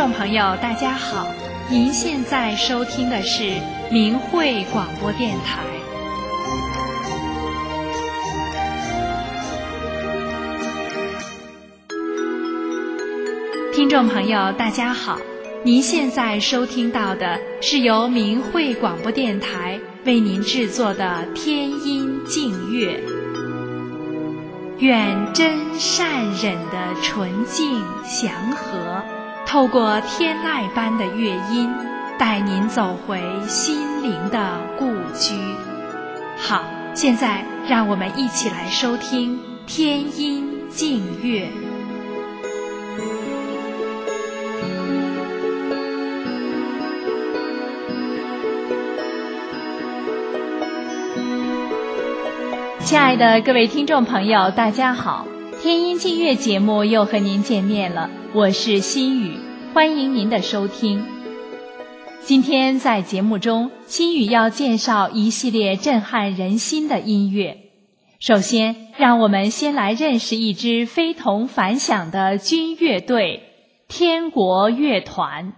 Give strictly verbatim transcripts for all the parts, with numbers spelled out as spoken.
众朋友大家好，您现在收听的是明慧广播电台。听众朋友大家好，您现在收听到的是由明慧广播电台为您制作的天音净乐。愿真善忍的纯净祥和，透过天籁般的乐音，带您走回心灵的故居。好，现在让我们一起来收听天音净乐。亲爱的各位听众朋友大家好，天音净乐节目又和您见面了，我是心雨，欢迎您的收听。今天在节目中，心雨要介绍一系列震撼人心的音乐。首先，让我们先来认识一支非同凡响的军乐队——天国乐团。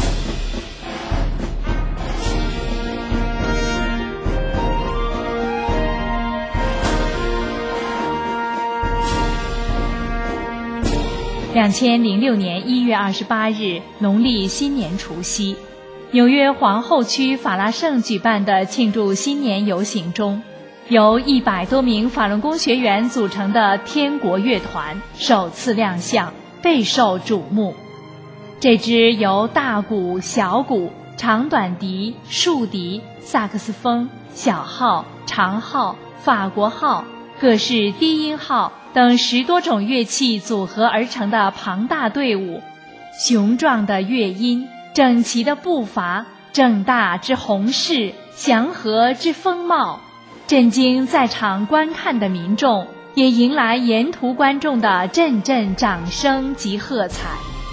两千零六年一月二十八日，农历新年除夕，纽约皇后区法拉盛举办的庆祝新年游行中，由一百多名法轮功学员组成的天国乐团首次亮相，备受瞩目。这支由大鼓、小鼓、长短笛、竖笛、萨克斯风、小号、长号、法国号、各式低音号等十多种乐器组合而成的庞大队伍，雄壮的乐音，整齐的步伐，正大之宏势，祥和之风貌，震惊在场观看的民众，也迎来沿途观众的阵阵掌声及喝彩。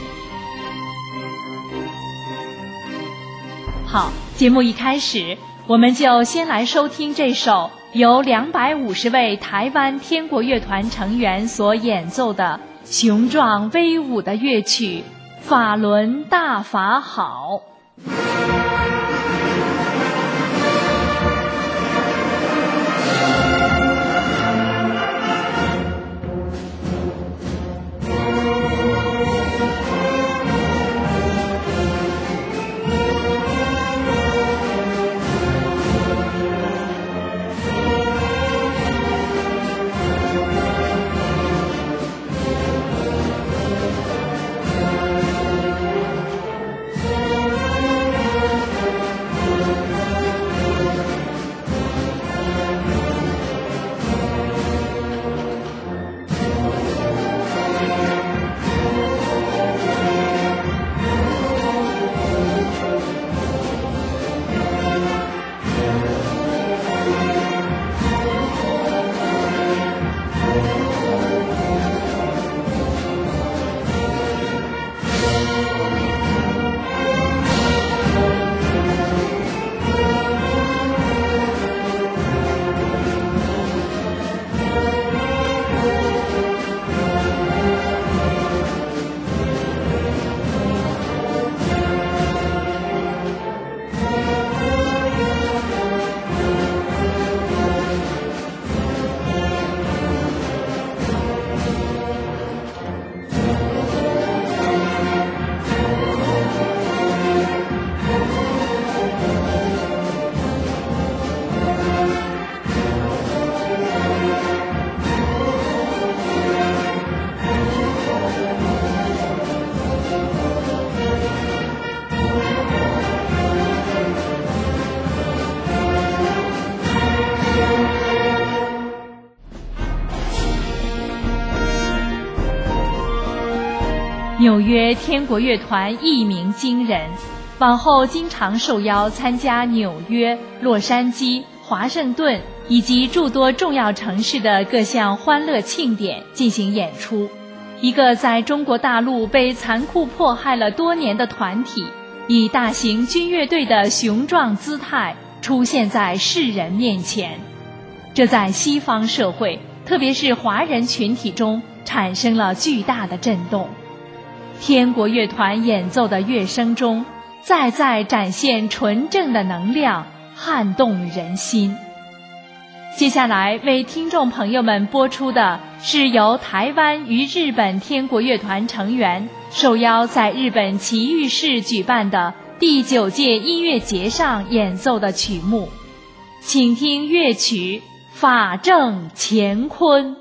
好，节目一开始，我们就先来收听这首由两百五十位台湾天国乐团成员所演奏的雄壮威武的乐曲《法轮大法好》。纽约天国乐团一鸣惊人，往后经常受邀参加纽约、洛杉矶、华盛顿以及诸多重要城市的各项欢乐庆典进行演出。一个在中国大陆被残酷迫害了多年的团体，以大型军乐队的雄壮姿态出现在世人面前，这在西方社会，特别是华人群体中产生了巨大的震动。 天国乐团演奏的乐声中，再再展现纯正的能量，撼动人心。接下来为听众朋友们播出的是由台湾与日本天国乐团成员受邀在日本埼玉市举办的第九届音乐节上演奏的曲目，请听乐曲《法正乾坤》。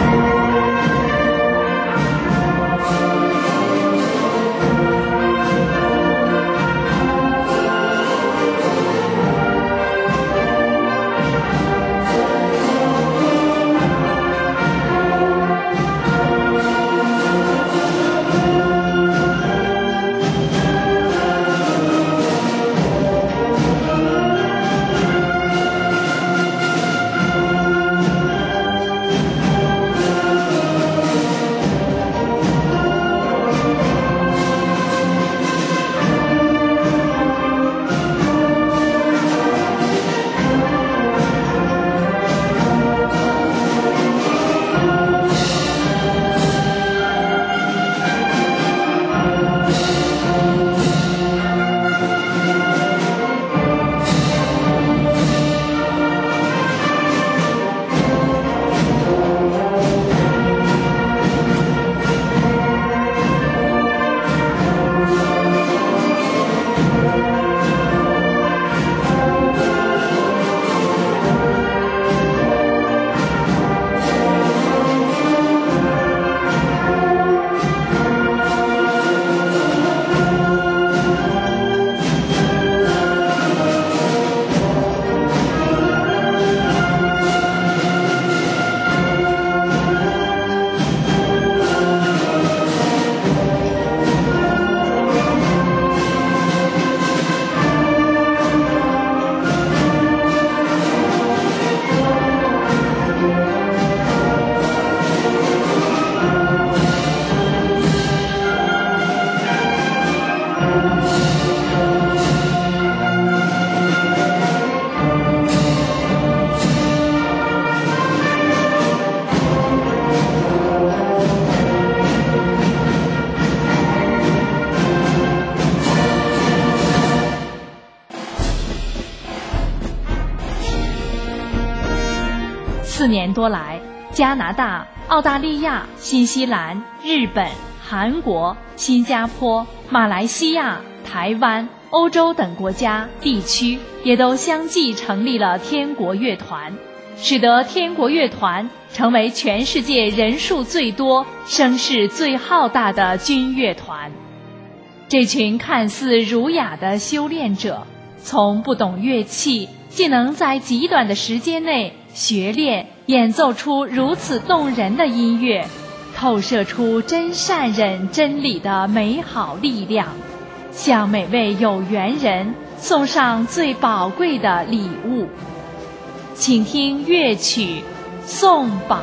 四年多来，加拿大、澳大利亚、新西兰、日本、韩国、新加坡、马来西亚、台湾、欧洲等国家地区也都相继成立了天国乐团，使得天国乐团成为全世界人数最多、声势最浩大的军乐团。这群看似儒雅的修炼者，从不懂乐器，竟能在极短的时间内学练演奏出如此动人的音乐，透射出真善忍真理的美好力量，向每位有缘人送上最宝贵的礼物。请听乐曲《送宝》。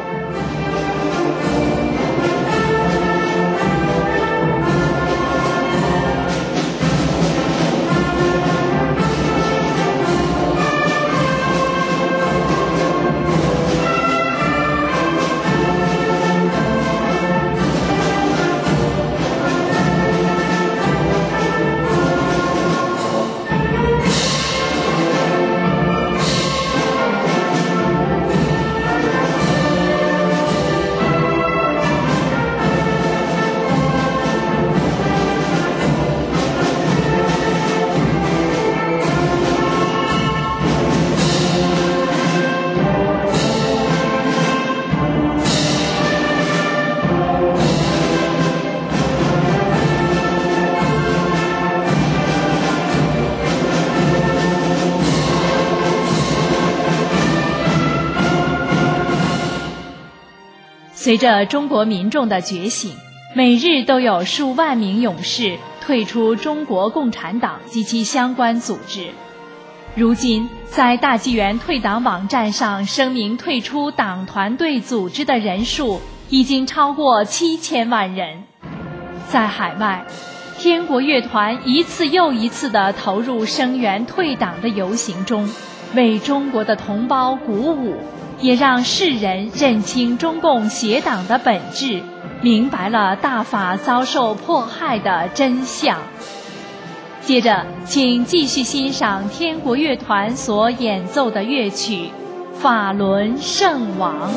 随着中国民众的觉醒，每日都有数万名勇士退出中国共产党及其相关组织。如今，在大纪元退党网站上声明退出党团队组织的人数已经超过七千万人。在海外，天国乐团一次又一次地投入声援退党的游行中，为中国的同胞鼓舞，也让世人认清中共邪党的本质， 明白了大法遭受迫害的真相。接着，请继续欣赏天国乐团所演奏的乐曲《法轮圣王》。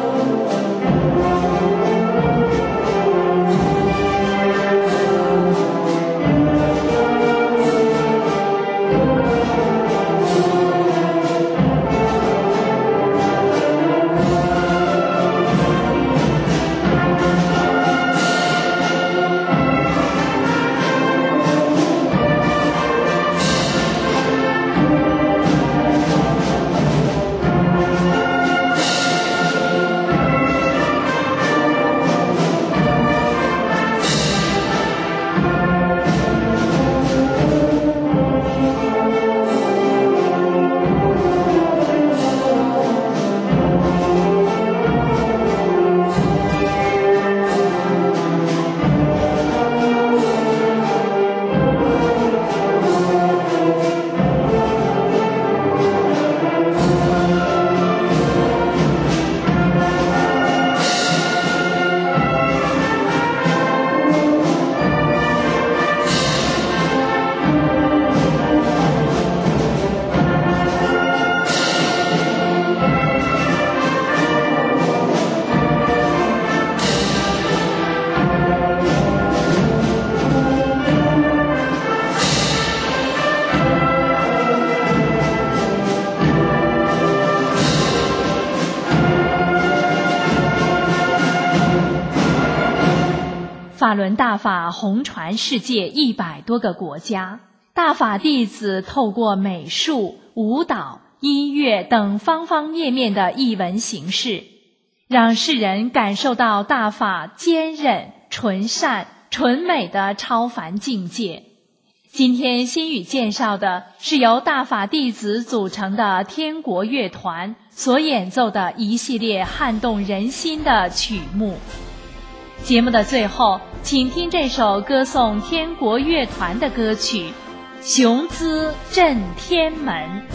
法轮大法红传世界一百多个国家，大法弟子透过美术、舞蹈、音乐等方方面面的艺文形式，让世人感受到大法坚韧、纯善、纯美的超凡境界。今天心语介绍的是由大法弟子组成的天国乐团所演奏的一系列撼动人心的曲目。节目的最后，请听这首歌颂天国乐团的歌曲《雄姿震天门》。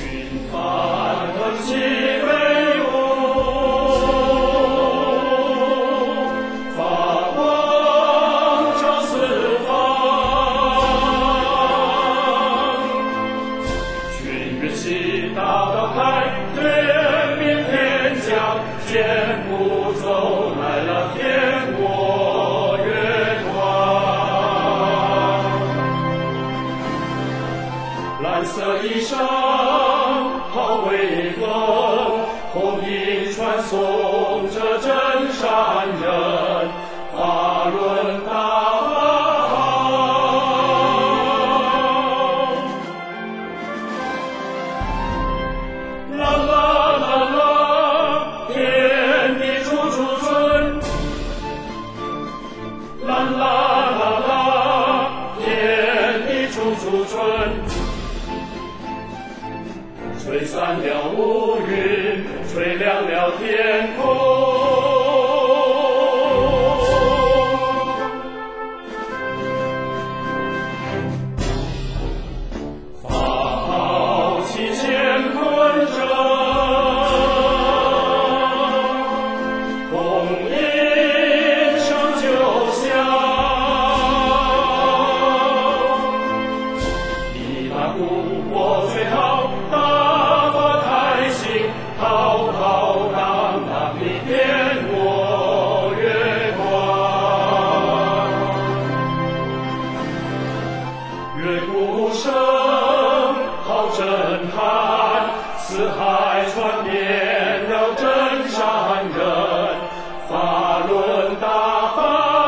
蓝色衣裳好威风，红衣传颂着真善人，法轮大法好。啦啦啦啦，天地处处春。啦啦啦啦，天地处处春。吹散了乌云，吹亮了天空。法号齐乾坤正，红衣胜九霄。你把鼓我吹好，浩浩荡荡的天国乐团，乐鼓声好震撼，四海传遍了真善人，法轮大法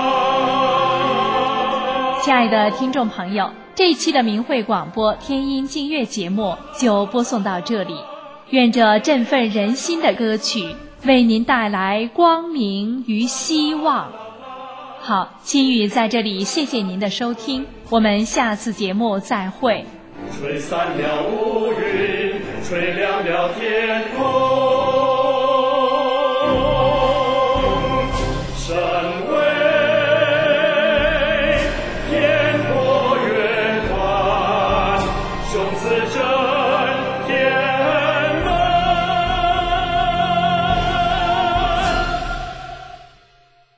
好。 亲爱的听众朋友，这一期的明慧广播天音净乐节目就播送到这里。愿这振奋人心的歌曲为您带来光明与希望。好，心语在这里谢谢您的收听，我们下次节目再会。 吹散了乌云，吹亮了天空。